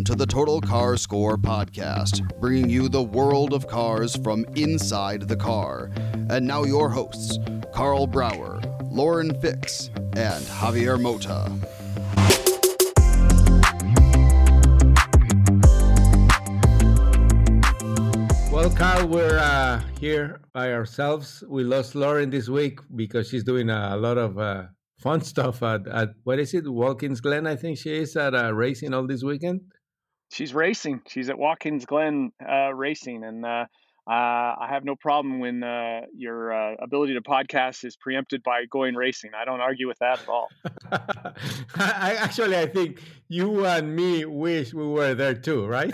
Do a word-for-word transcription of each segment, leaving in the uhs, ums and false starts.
to the Total Car Score podcast, bringing you the world of cars from inside the car. And now your hosts, Carl Brower, Lauren Fix, and Javier Mota. Well, Carl, we're uh, here by ourselves. We lost Lauren this week because she's doing a lot of uh, fun stuff at, at, what is it, Watkins Glen, I think she is, at uh, racing all this weekend. She's racing. She's at Watkins Glen uh, racing, and uh, uh, I have no problem when uh, your uh, ability to podcast is preempted by going racing. I don't argue with that at all. I, actually, I think you and me wish we were there too, right?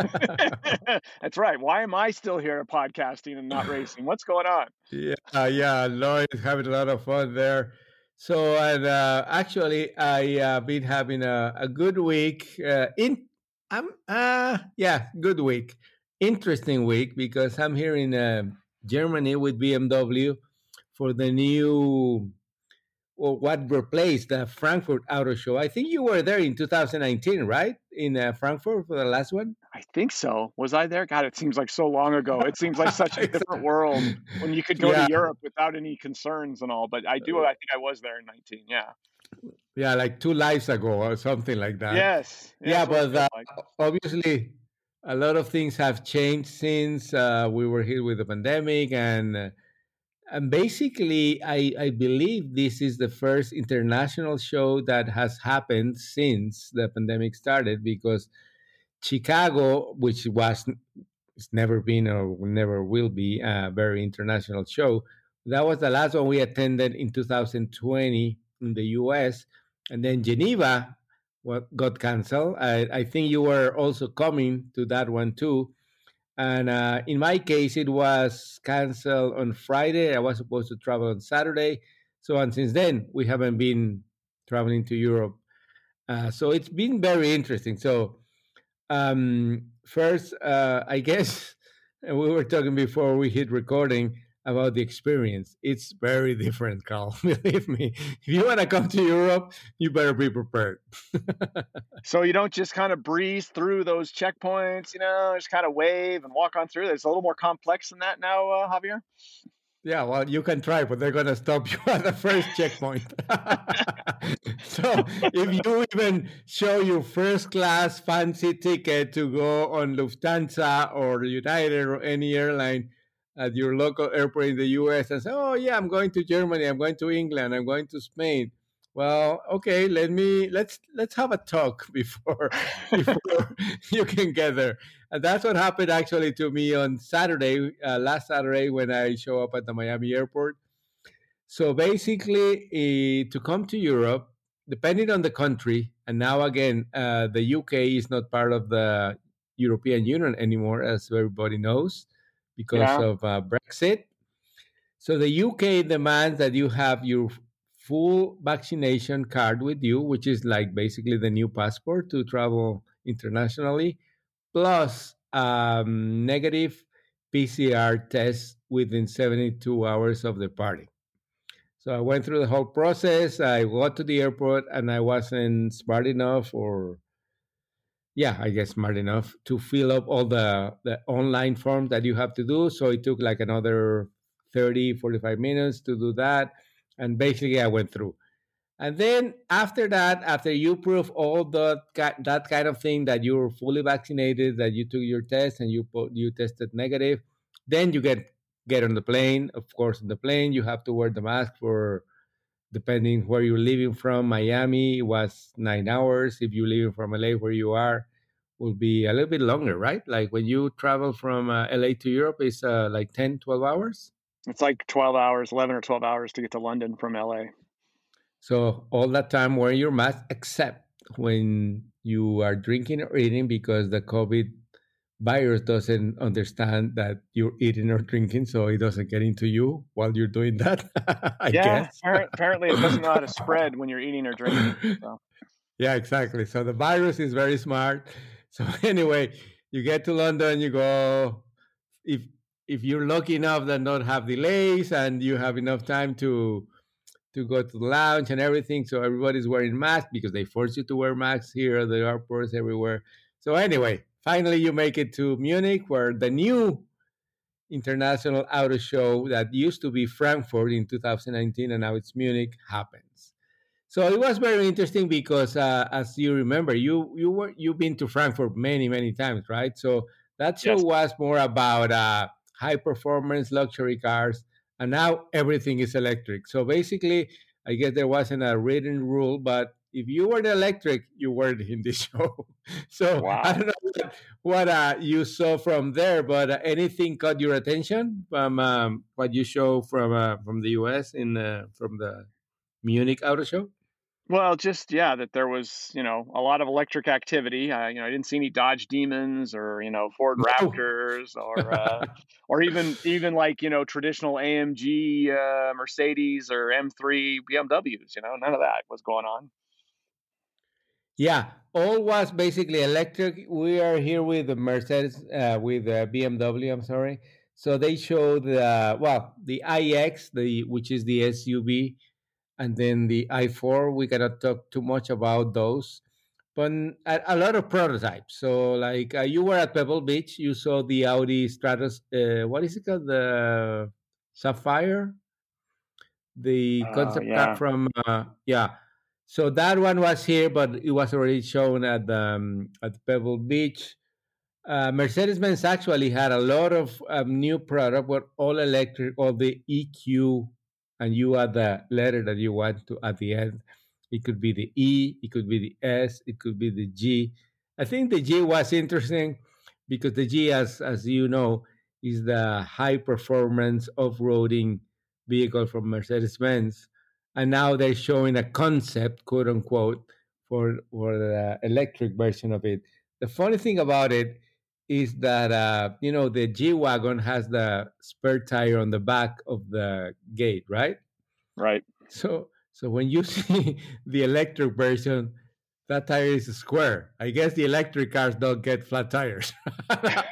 That's right. Why am I still here podcasting and not racing? What's going on? Yeah, uh, yeah. Lauren is having a lot of fun there. So, and uh, actually, I uh, been having a, a good week. Uh, in, I'm, uh, yeah, good week. Interesting week because I'm here in uh, Germany with B M W for the new, or what replaced the Frankfurt Auto Show. I think you were there in two thousand nineteen, right? In uh, Frankfurt for the last one? I think so. Was I there? God, it seems like so long ago. It seems like such a different world when you could go yeah. to Europe without any concerns and all. But I do, I think I was there in nineteen, yeah. Yeah, like two lives ago or something like that. Yes. yes yeah, but uh, like. obviously a lot of things have changed since uh, we were here with the pandemic. And uh, and basically, I, I believe this is the first international show that has happened since the pandemic started, because Chicago, which was it's never been or never will be a very international show, that was the last one we attended in two thousand twenty in the U S, and then Geneva what got canceled. I, I think you were also coming to that one too. And uh, in my case, it was canceled on Friday. I was supposed to travel on Saturday. So, and since then, we haven't been traveling to Europe. Uh, so it's been very interesting. So um, first, uh, I guess, and we were talking before we hit recording about the experience. It's very different, Carl. Believe me. If you want to come to Europe, you better be prepared. So you don't just kind of breeze through those checkpoints, you know, just kind of wave and walk on through. It's a little more complex than that now, uh, Javier? Yeah, well, you can try, but they're going to stop you at the first checkpoint. So if you even show your first class fancy ticket to go on Lufthansa or United or any airline at your local airport in the U S and say, oh, yeah, I'm going to Germany, I'm going to England, I'm going to Spain. Well, okay, let me let's let's have a talk before before you can get there. And that's what happened actually to me on Saturday, uh, last Saturday when I show up at the Miami airport. So basically, uh, to come to Europe, depending on the country, and now again, uh, the U K is not part of the European Union anymore, as everybody knows, because yeah. of uh, Brexit. So the U K demands that you have your full vaccination card with you, which is like basically the new passport to travel internationally, plus um, negative P C R test within seventy-two hours of departing. So I went through the whole process. I got to the airport and I wasn't smart enough or, yeah, I guess smart enough to fill up all the, the online forms that you have to do. So it took like another thirty, forty-five minutes to do that. And basically, I went through. And then after that, after you prove all the that kind of thing, that you're fully vaccinated, that you took your test and you you tested negative, then you get get on the plane. Of course, on the plane, you have to wear the mask for, depending where you're leaving from. Miami was nine hours. If you're leaving from L A, where you are, will be a little bit longer, right? Like when you travel from uh, L A to Europe, it's uh, like ten, twelve hours. It's like twelve hours, eleven or twelve hours to get to London from L A. So all that time wearing your mask, except when you are drinking or eating, because the COVID virus doesn't understand that you're eating or drinking, so it doesn't get into you while you're doing that. I yeah, guess. Apparently it doesn't know how to spread when you're eating or drinking. So. Yeah, exactly. So the virus is very smart. So anyway, you get to London, you go, if if you're lucky enough that not have delays and you have enough time to to go to the lounge and everything. So everybody's wearing masks because they force you to wear masks here at the airports everywhere. So anyway, finally you make it to Munich, where the new International Auto Show that used to be Frankfurt in two thousand nineteen and now it's Munich happens. So it was very interesting because, uh, as you remember, you you were you've been to Frankfurt many many times, right? So that show Yes. was more about uh, high performance luxury cars, and now everything is electric. So basically, I guess there wasn't a written rule, but if you were the electric, you were in the show. So I Wow. don't know what, what uh, you saw from there, but uh, anything caught your attention from um, what you show from uh, from the U S in uh, from the Munich Auto Show? Well, just yeah, that there was, you know, a lot of electric activity. Uh, you know, I didn't see any Dodge Demons or, you know, Ford No. Raptors or uh, or even even like, you know, traditional A M G uh, Mercedes or M three B M Ws. You know, none of that was going on. Yeah, all was basically electric. We are here with the Mercedes, uh, with the B M W. I'm sorry. So they showed the well, the iX, the which is the S U V, and then the i four. We cannot talk too much about those, but a, a lot of prototypes. So like uh, you were at Pebble Beach, you saw the Audi Stratus. Uh, what is it called? The Sapphire, the Oh concept car yeah, from uh, yeah. So that one was here, but it was already shown at the, um, at Pebble Beach. Uh, Mercedes-Benz actually had a lot of um, new product, but all electric, all the E Q, and you add the letter that you want to at the end. It could be the E, it could be the S, it could be the G. I think the G was interesting because the G, as as you know, is the high performance off-roading vehicle from Mercedes-Benz, and now they're showing a concept, quote unquote, for for the electric version of it. The funny thing about it is that uh, you know the G wagon has the spare tire on the back of the gate, right? right. So so when you see the electric version, that tire is square. I guess the electric cars don't get flat tires. I,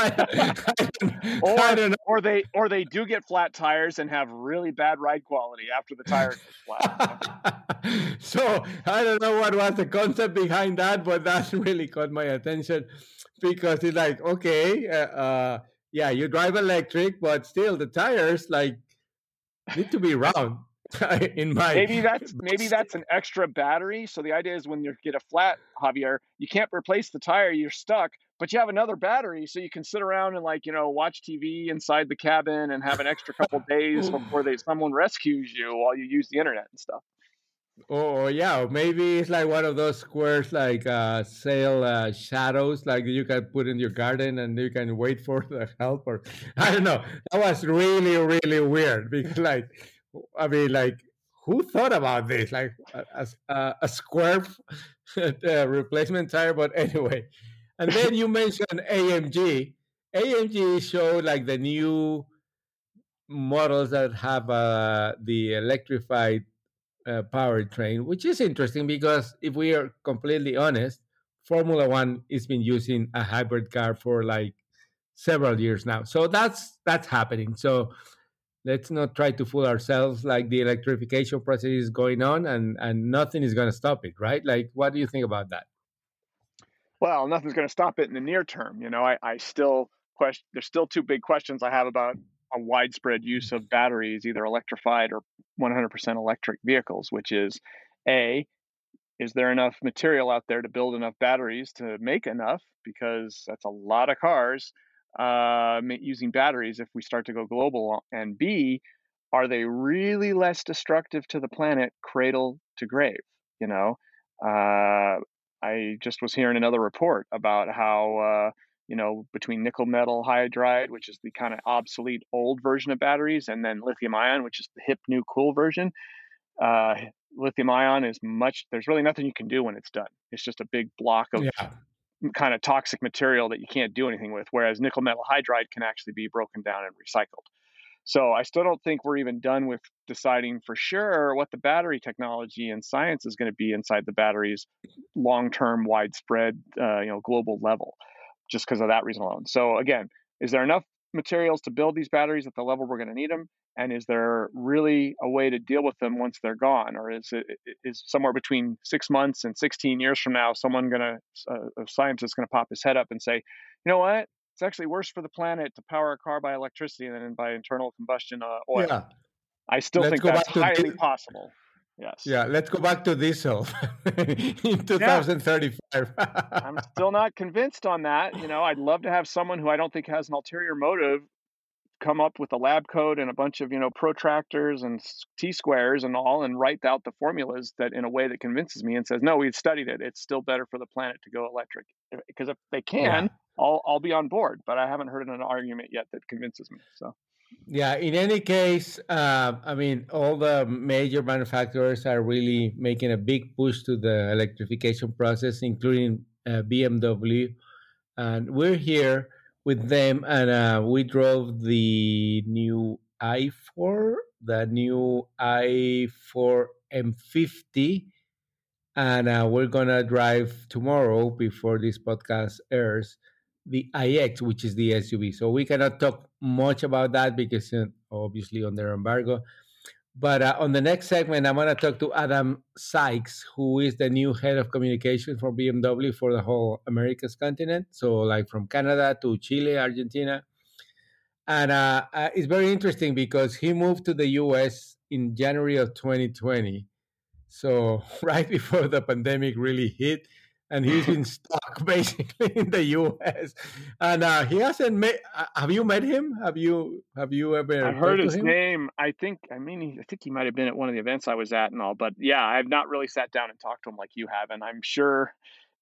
I, don't, I Or don't or they or they do get flat tires and have really bad ride quality after the tire goes flat. You know? know. So I don't know what was the concept behind that, but that really caught my attention because it's like, okay, uh, uh, yeah, you drive electric, but still the tires like need to be round. In my Maybe that's maybe that's an extra battery. So the idea is when you get a flat, Javier, you can't replace the tire, you're stuck, but you have another battery, so you can sit around and like, you know, watch T V inside the cabin and have an extra couple days before they someone rescues you while you use the internet and stuff. Oh yeah, or maybe it's like one of those squares, like uh, sail uh, shadows, like you can put in your garden and you can wait for the help. Or I don't know. That was really, really weird because, like, I mean, like, who thought about this? Like a, a, a square uh, replacement tire. But anyway, and then you mentioned A M G. A M G showed like the new models that have uh, the electrified uh, powertrain, which is interesting because if we are completely honest, Formula One has been using a hybrid car for like several years now. So that's that's happening. So let's not try to fool ourselves. Like the electrification process is going on, and and nothing is going to stop it, right? Like, what do you think about that? Well, nothing's going to stop it in the near term. You know, I, I still question. There's still two big questions I have about a widespread use of batteries, either electrified or one hundred percent electric vehicles. Which is, a, is there enough material out there to build enough batteries to make enough? Because that's a lot of cars uh, using batteries if we start to go global. And B, are they really less destructive to the planet cradle to grave? You know, uh, I just was hearing another report about how, uh, you know, between nickel metal hydride, which is the kind of obsolete old version of batteries, and then lithium ion, which is the hip new cool version, uh, lithium ion is much, there's really nothing you can do when it's done. It's just a big block of Yeah, kind of toxic material that you can't do anything with, whereas nickel metal hydride can actually be broken down and recycled. So I still don't think we're even done with deciding for sure what the battery technology and science is going to be inside the batteries long-term, widespread, uh, you know, global level, just because of that reason alone. So again, is there enough materials to build these batteries at the level we're going to need them? And is there really a way to deal with them once they're gone? Or is it is somewhere between six months and sixteen years from now, someone going to, uh, a scientist going to pop his head up and say, you know what? It's actually worse for the planet to power a car by electricity than by internal combustion uh, oil. Yeah. I still Let's think go that's back to highly the- possible. Yes. Yeah, let's go back to diesel in twenty thirty-five. I'm still not convinced on that. You know, I'd love to have someone who I don't think has an ulterior motive come up with a lab code and a bunch of, you know, protractors and T-squares and all, and write out the formulas that in a way that convinces me and says, no, we've studied it. It's still better for the planet to go electric. Because if they can, Yeah. I'll, I'll be on board, but I haven't heard an argument yet that convinces me. So. Yeah, in any case, uh, I mean, all the major manufacturers are really making a big push to the electrification process, including uh, B M W. And we're here with them, and uh, we drove the new i four, the new i four M fifty, and uh, we're going to drive tomorrow, before this podcast airs, the i X, which is the S U V. So we cannot talk much about that because uh, obviously under embargo. But uh, on the next segment, I'm going to talk to Adam Sykes, who is the new head of communication for B M W for the whole Americas continent. So like from Canada to Chile, Argentina. And uh, uh, it's very interesting because he moved to the U S in January of twenty twenty. So right before the pandemic really hit, and he's been stuck basically in the U S. And uh, he hasn't met. Uh, have you met him? Have you have you ever? I've heard talked his to him? name. I think. I mean, he, I think he might have been at one of the events I was at and all. But yeah, I've not really sat down and talked to him like you have. And I'm sure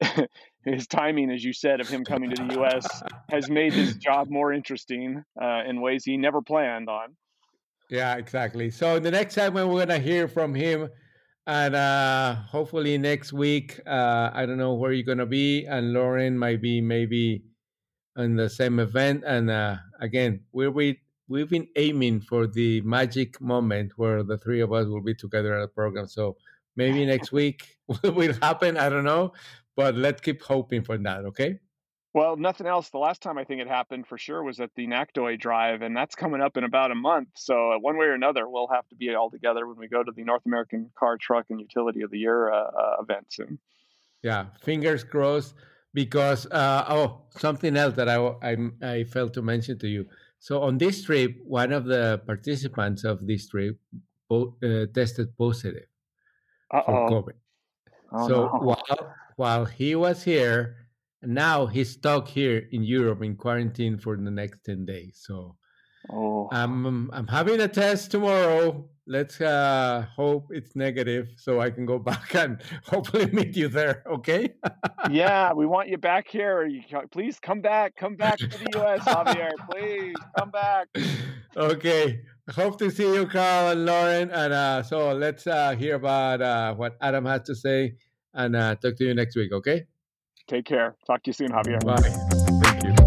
his timing, as you said, of him coming to the U S has made his job more interesting uh, in ways he never planned on. Yeah, exactly. So in the next segment, we're gonna hear from him. And uh, hopefully next week, uh, I don't know where you're gonna be, and Lauren might be maybe in the same event. And uh, again, we're we we've been aiming for the magic moment where the three of us will be together at a program. So maybe next week will happen. I don't know, but let's keep hoping for that. Okay. Well, nothing else. The last time I think it happened for sure was at the NACDOI Drive, and that's coming up in about a month. So uh, one way or another, we'll have to be all together when we go to the North American Car, Truck, and Utility of the Year uh, uh, event soon. Yeah, fingers crossed. Because uh, oh, something else that I, I I failed to mention to you. So on this trip, one of the participants of this trip po- uh, tested positive Uh-oh. for COVID. Oh, so no. while while he was here, now he's stuck here in Europe in quarantine for the next ten days. So Oh. I'm I'm having a test tomorrow. Let's uh, hope it's negative so I can go back and hopefully meet you there. Okay. Yeah, we want you back here. You, please come back. Come back to the U S, Javier. Please come back. Okay. Hope to see you, Carl and Lauren. And uh, so let's uh, hear about uh, what Adam has to say and uh, talk to you next week. Okay. Take care. Talk to you soon, Javier. Bye. Thank you.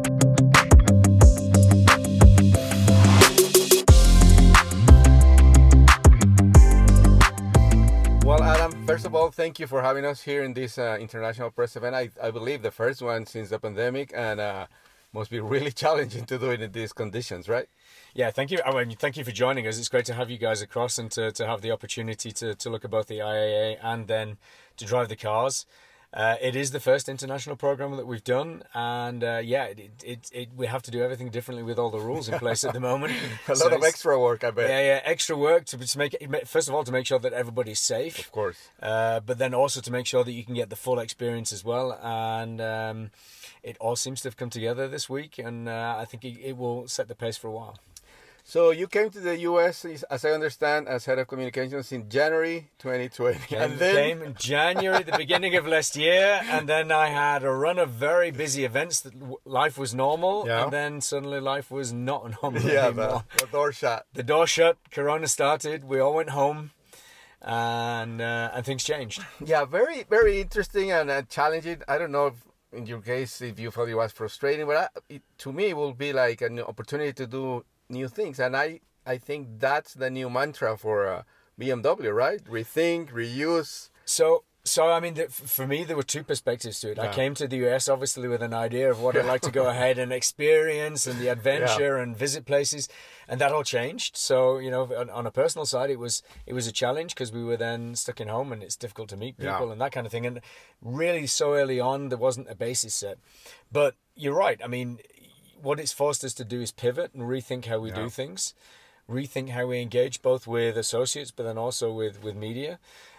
Well, Adam, first of all, thank you for having us here in this uh, international press event. I, I believe the first one since the pandemic, and uh, must be really challenging to do it in these conditions, right? Yeah, thank you. I mean, thank you for joining us. It's great to have you guys across and to, to have the opportunity to, to look at both the I A A and then to drive the cars. Uh, it is the first international program that we've done, and uh, yeah, it, it, it, we have to do everything differently with all the rules in place at the moment. A So lot of it's- extra work, I bet. Yeah, yeah, extra work to, to make it, first of all, to make sure that everybody's safe. Of course. Uh, but then also to make sure that you can get the full experience as well. And um, it all seems to have come together this week, and uh, I think it, it will set the pace for a while. So you came to the U S, as I understand, as head of communications in January twenty twenty. Came, and then came in January, the beginning of last year, and then I had a run of very busy events that w- life was normal, Yeah. and then suddenly life was not normal yeah, anymore. the, the door shut. The door shut, Corona started, we all went home, and uh, and things changed. Yeah, very, very interesting and uh, challenging. I don't know if in your case, if you felt it was frustrating, but I, it, to me, it will be like an opportunity to do new things. And I, I think that's the new mantra for uh, B M W, right? Rethink, reuse. So So, I mean, the, for me, there were two perspectives to it. Yeah. I came to the U S, obviously, with an idea of what I'd like to go ahead and experience and the adventure yeah. and visit places. And that all changed. So, you know, on, on a personal side, it was it was a challenge because we were then stuck in home and it's difficult to meet people yeah. and that kind of thing. And really, so early on, there wasn't a basis set. But you're right. I mean, what it's forced us to do is pivot and rethink how we yeah. do things, rethink how we engage both with associates, but then also with, with media.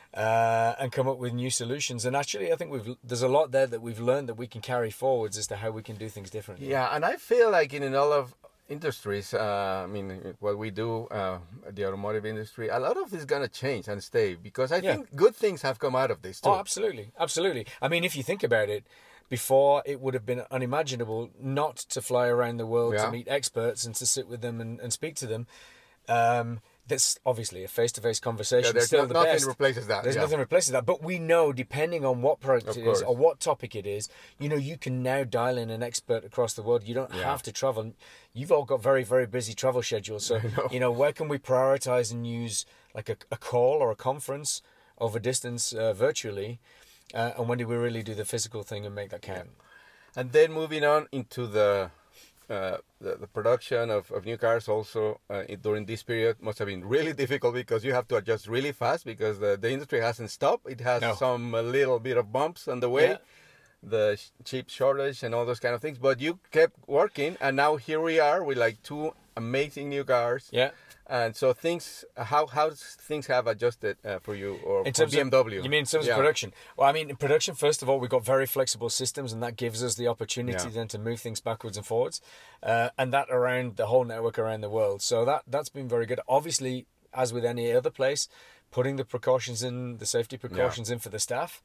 Uh, and come up with new solutions. And actually, I think we've there's a lot there that we've learned that we can carry forwards as to how we can do things differently. Yeah, and I feel like in all of industries, uh, I mean, what we do, uh, the automotive industry, a lot of this is going to change and stay because I yeah. think good things have come out of this too. Oh, absolutely. Absolutely. I mean, if you think about it, before it would have been unimaginable not to fly around the world yeah. to meet experts and to sit with them and, and speak to them. Um, That's obviously a face-to-face conversation. Yeah, there's still no, the nothing best. replaces that. There's yeah. nothing replaces that. But we know, depending on what product of it course. is or what topic it is, you know, you can now dial in an expert across the world. You don't yeah. have to travel. You've all got very, very busy travel schedules. So, know. you know, where can we prioritize and use like a, a call or a conference over distance uh, virtually? Uh, and when do we really do the physical thing and make that count? Yeah. And then moving on into the... Uh, the, the production of, of new cars also uh, during this period must have been really difficult because you have to adjust really fast because the, the industry hasn't stopped. It has no. some a little bit of bumps on the way, yeah. the sh- chip shortage and all those kind of things. But you kept working, and now here we are with like two amazing new cars. Yeah. And so things, how how things have adjusted uh, for you or in for terms B M W? Of, you mean in terms yeah. of production? Well, I mean, in production, first of all, we've got very flexible systems, and that gives us the opportunity yeah. then to move things backwards and forwards, uh, and that around the whole network around the world. So that that's been very good. Obviously, as with any other place, putting the precautions in, the safety precautions yeah. in for the staff.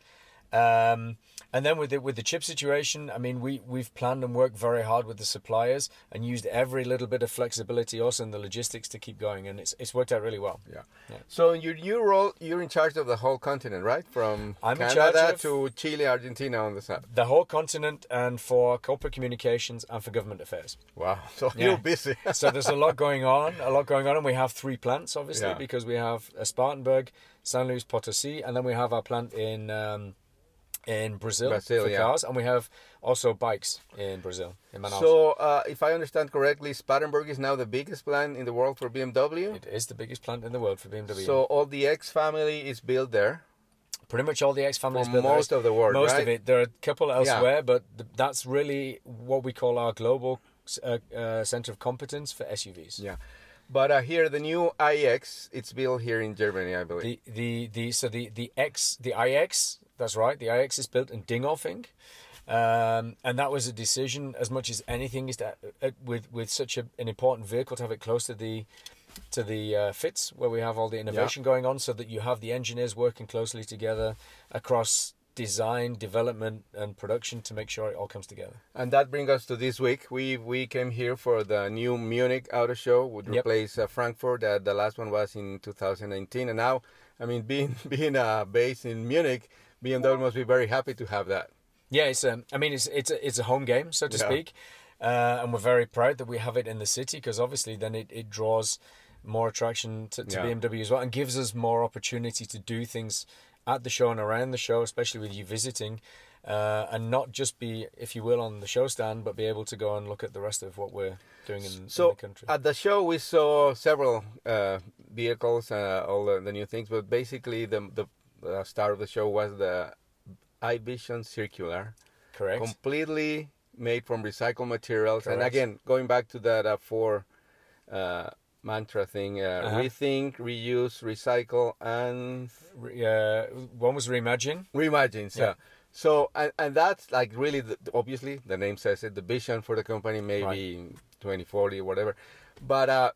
Um, and then with the, with the chip situation, I mean, we, we've planned and worked very hard with the suppliers and used every little bit of flexibility also in the logistics to keep going. And it's it's worked out really well. Yeah. yeah. So in your new role, you're in charge of the whole continent, right? From I'm Canada to Chile, Argentina on the side. The whole continent, and for corporate communications and for government affairs. Wow. So yeah. you're busy. So there's a lot going on, a lot going on. And we have three plants, obviously, yeah. because we have uh, Spartanburg, San Luis Potosí, and then we have our plant in... Um, in Brazil, Brazil for yeah. cars, and we have also bikes in Brazil, in Manaus. So, uh, if I understand correctly, Spartanburg is now the biggest plant in the world for B M W? It is the biggest plant in the world for B M W. So, all the X family is built there? Pretty much all the X family is built most there. of the world, Most right? of it. There are a couple elsewhere, yeah. but th- that's really what we call our global uh, uh, center of competence for S U Vs. Yeah. But uh, here, the new I X, it's built here in Germany, I believe. The the, the so the, the X, the I X, that's right. The I X is built in Dingolfing, um, and that was a decision as much as anything is that uh, with with such a, an important vehicle to have it close to the to the uh, fits where we have all the innovation yeah. going on, so that you have the engineers working closely together across design, development, and production to make sure it all comes together. And that brings us to this week. We we came here for the new Munich Auto Show, would Yep. replace uh, Frankfurt. Uh, the last one was in two thousand nineteen, and now, I mean, being being uh, based in Munich, B M W must be very happy to have that. Yeah, it's um, I mean, it's it's a, it's a home game, so to Yeah. speak, uh, and we're very proud that we have it in the city, because obviously then it, it draws more attraction to, to Yeah. B M W as well, and gives us more opportunity to do things at the show and around the show, especially with you visiting, uh, and not just be, if you will, on the show stand, but be able to go and look at the rest of what we're doing in, So in the country. at the show we saw several uh, vehicles, uh, all the, the new things, but basically the the uh, star of the show was the iVision Circular, Correct. completely made from recycled materials. And Correct. again, going back to that uh, four uh, mantra thing, uh, Uh-huh. rethink, reuse, recycle, and Re- uh, one was Reimagine. reimagine. So, Yeah. so and, and that's like really, the, obviously, the name says it, the vision for the company, maybe twenty forty, whatever. But uh,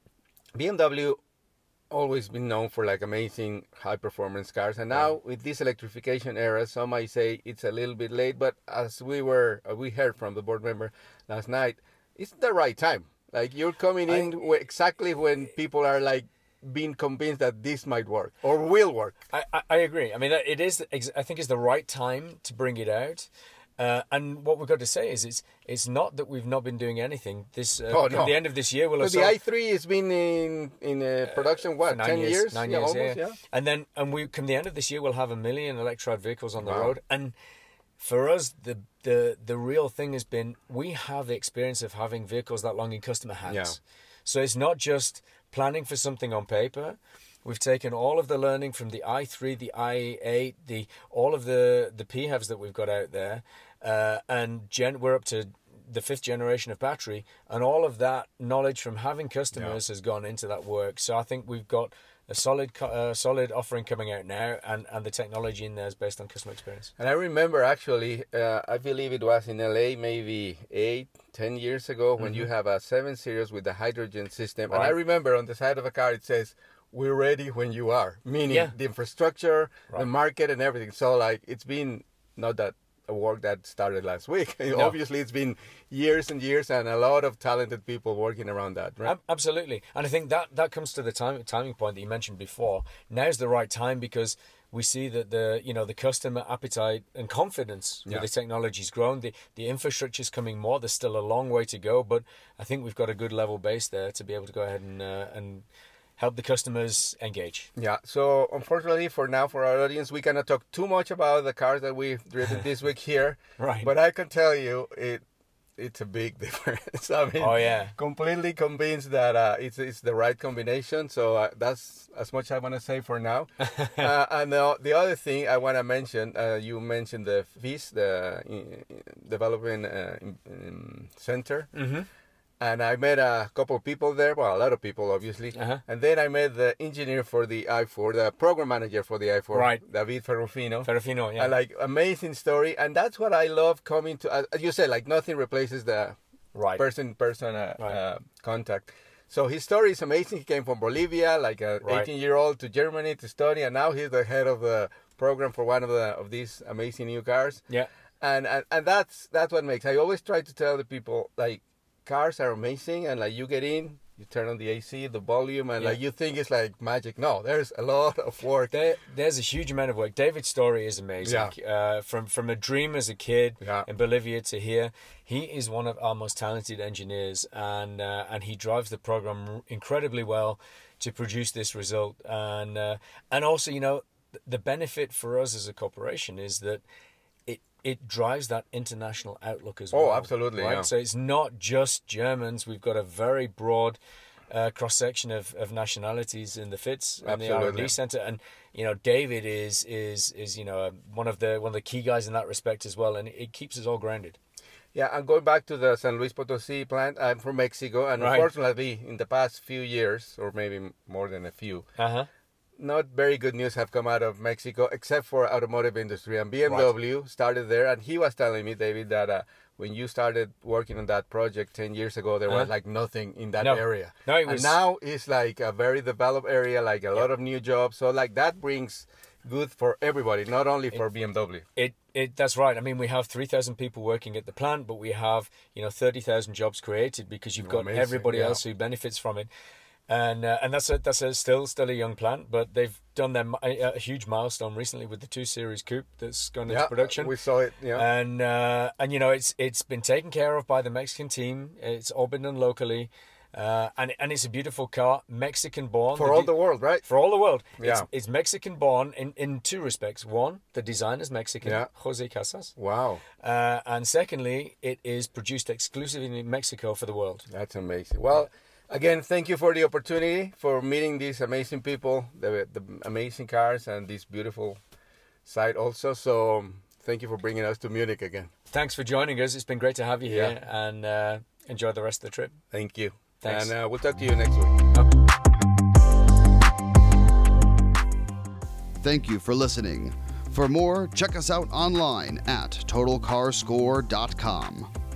B M W always been known for like amazing high performance cars, and now Right. with this electrification era, some might say it's a little bit late, but as we were uh, we heard from the board member last night, it's the right time. Like you're coming in w- exactly when people are like being convinced that this might work or will work. I, I, I agree. I mean, it is. ex- I think it's the right time to bring it out. Uh, and what we've got to say is it's it's not that we've not been doing anything. This uh, Oh, at no. the end of this year, we'll So have the sold- i three has been in in uh, production what for nine ten years, years, nine yeah, years, almost, yeah. yeah. And then, and we come the end of this year, we'll have a million electrified vehicles on the Wow. road. And for us, the the the real thing has been we have the experience of having vehicles that long in customer hands. Yeah. So it's not just planning for something on paper. We've taken all of the learning from the i three, the i eight, the all of the the P HEVs that we've got out there, uh, and gen, we're up to the fifth generation of battery, and all of that knowledge from having customers has gone into that work. So I think we've got a solid co- uh, solid offering coming out now, and, and the technology in there is based on customer experience. And I remember actually, uh, I believe it was in L A maybe eight, ten years ago when you have a seven series with the hydrogen system. And I Right. remember on the side of the car it says, "We're ready when you are," meaning Yeah. the infrastructure, the Right. market, and everything. So like it's been not that a work that started last week. Obviously, it's been years and years, and a lot of talented people working around that. Right? Ab- Absolutely, and I think that that comes to the time, timing point that you mentioned before. Now's the right time because we see that the you know the customer appetite and confidence Yeah. with the technology's grown. The the infrastructure's coming more. There's still a long way to go, but I think we've got a good level base there to be able to go ahead and uh, and help the customers engage. Yeah, so unfortunately for now, for our audience, we cannot talk too much about the cars that we've driven this week here. Right. But I can tell you, it it's a big difference. I mean, Oh, yeah. completely convinced that uh, it's, it's the right combination. So uh, that's as much I want to say for now. uh, and the, the other thing I want to mention, uh, you mentioned the F I S, the uh, Development uh, in- in Center. Mm-hmm. And I met a couple of people there, well, a lot of people, obviously. Uh-huh. And then I met the engineer for the i four, the program manager for the i four, Right. David Ferrufino. Ferrufino, yeah. And like, amazing story. And that's what I love coming to, as you said, like, nothing replaces the Right. person-person uh, Right. uh, contact. So his story is amazing. He came from Bolivia, like an Right. eighteen-year-old, to Germany to study, and now he's the head of the program for one of the of these amazing new cars. Yeah. And, and and that's that's what makes. I always try to tell the people, like, cars are amazing, and like you get in, you turn on the A C, the volume, and Yeah. like you think it's like magic. No, there's a lot of work. There, there's a huge amount of work. David's story is amazing. Uh, from from a dream as a kid Yeah. in Bolivia to here, he is one of our most talented engineers, and uh, and he drives the program incredibly well to produce this result. And uh, and also, you know, the benefit for us as a corporation is that it it drives that international outlook as Oh, well. absolutely, Right? yeah. So it's not just Germans. We've got a very broad uh, cross section of, of nationalities in the F I T S and the R and Absolutely. D center, and you know David is is is you know one of the one of the key guys in that respect as well, and it keeps us all grounded. Yeah, and going back to the San Luis Potosí plant, I'm from Mexico, and Right. unfortunately, in the past few years, or maybe m- more than a few, Uh huh. not very good news have come out of Mexico, except for automotive industry. And B M W started there, and he was telling me, David, that uh, when you started working on that project ten years ago, there was Uh-huh. like nothing in that No. area. No, it and was- now it's like a very developed area, like a lot of new jobs. So like that brings good for everybody, not only for B M W. It it that's right. I mean, we have three thousand people working at the plant, but we have you know thirty thousand jobs created because you've got Amazing, everybody yeah. else who benefits from it. And uh, and that's a that's a still still a young plant, but they've done their, mi- a, a huge milestone recently with the two series coupe that's gone into Yeah, production. we saw it. Yeah, And uh, and you know it's it's been taken care of by the Mexican team. It's all been done locally, uh, and and it's a beautiful car, Mexican born for The all de- the world, right? for all the world. It's, Yeah. it's Mexican born in, in two respects. One, the designer's Mexican, Yeah. Jose Casas, Wow, uh, and secondly, it is produced exclusively in Mexico for the world. that's amazing. Well, again, thank you for the opportunity for meeting these amazing people, the, the amazing cars, and this beautiful site also. So um, thank you for bringing us to Munich again. Thanks for joining us. It's been great to have you here, Yeah. and uh, enjoy the rest of the trip. Thank you. Thanks. And uh, we'll talk to you next week. Thank you for listening. For more, check us out online at total car score dot com.